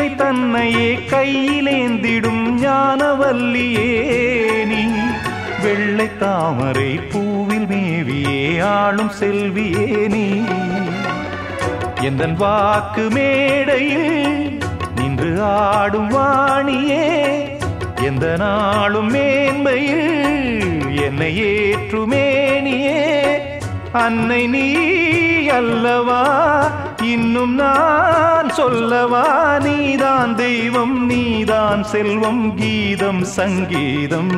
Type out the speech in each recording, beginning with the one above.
வீணை தன்னையே கையிலேந்திடும் ஞானவல்லியே நீ வெள்ளை தாமரை பூவில் மேவியே ஆளும் செல்வியே நீ எந்தன் வாக்கு மேடையில் நின்று ஆடும் வாணியே எந்த நாளும் மேன்மையில் என்னை ஏற்றுமேனியே அன்னை நீ அல்லவா இன்னும் நான் சொல்லவா நீதான் தெய்வம் நீதான் செல்வம் கீதம் சங்கீதம்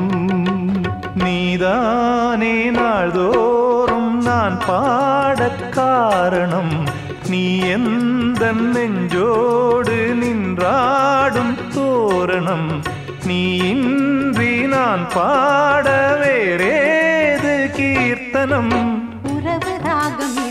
நீதானே நாள்தோறும் நான் பாடக் காரணம் நீ எந்த நெஞ்சோடு நின்றாடும் தோரணம் நீ இன்றி நான் பாட வேறேது கீர்த்தனம் உறவு ராகம்